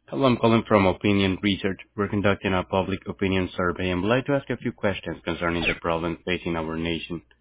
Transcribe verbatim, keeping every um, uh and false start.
Hello, I'm calling from Opinion Research. We're conducting a public opinion survey and would like to ask a few questions concerning the problems facing our nation.